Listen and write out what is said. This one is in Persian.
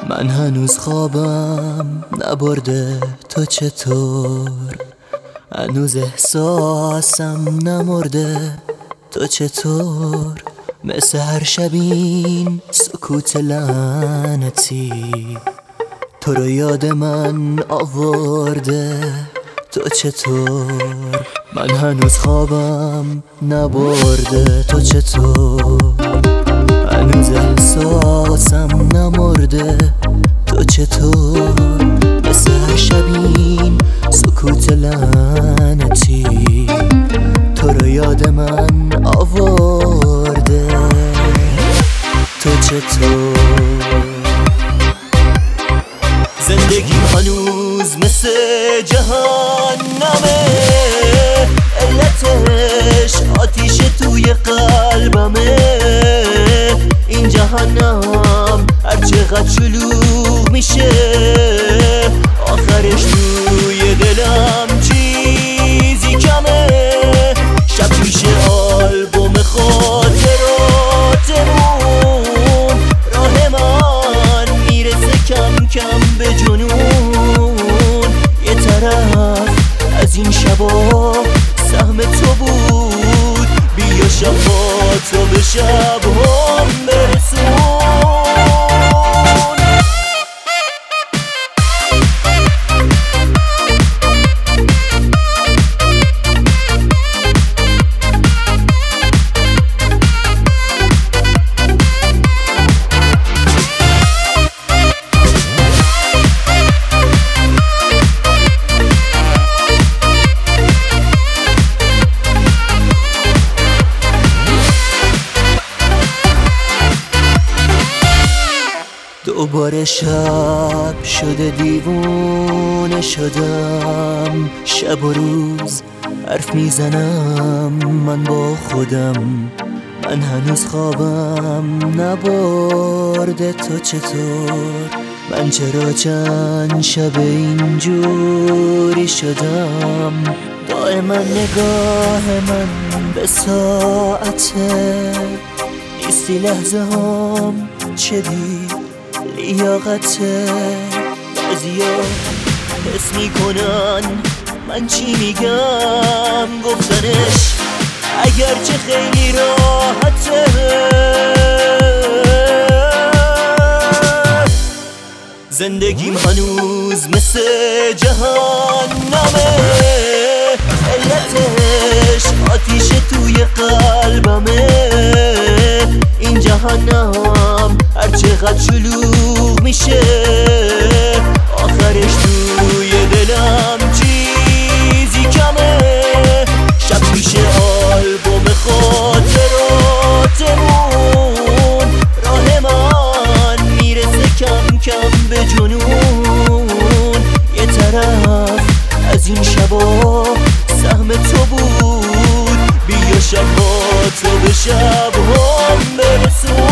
من هنوز خوابم نبرده، تو چطور؟ هنوز احساسم نمرده، تو چطور؟ مثل هر شبین سکوت لعنتی تو رو یاد من آورده، تو چطور؟ من هنوز خوابم نبرده، تو چطور؟ هنوز احساسم نمرده، تو چطور؟ مثل هر شبین سکوت لعنتی تو رو یاد من آورده، تو چطور؟ زندگیم هنوز مثل جهنمه، علتش آتیش توی قلبمه. این جهنم هر چقدر شلوغ میشه، آخرش توی دلم چیزی کمه. شب میشه آلبوم خاطراتمون، راه من میرسه کم کم به جنون. یه طرف از این شبا سهم تو بود، بیا شباتو به شبام برسون. دوباره شب شده دیوونه شدم، شب و روز حرف میزنم من با خودم. من هنوز خوابم نبرده، تو چطور؟ من چرا چند شب اینجوری شدم؟ دائما نگاه من به ساعته، نیستی لحظه هم چه دی لیاقته. بعضیا حس میکنن من چی میگم، گفتنش اگرچه خیلی راحته. زندگیم هنوز مثل جهنمه، علتش آتیش توی قلبمه. این جهنم هر چقدر شلوغ میشه، آخرش توی دلم چیزی کمه. شب میشه آلبوم خاطراتمون، راه من میرسه کم کم به جنون. یه طرف از این شبا سهم تو بود، بیا شباتو به شبام برسون.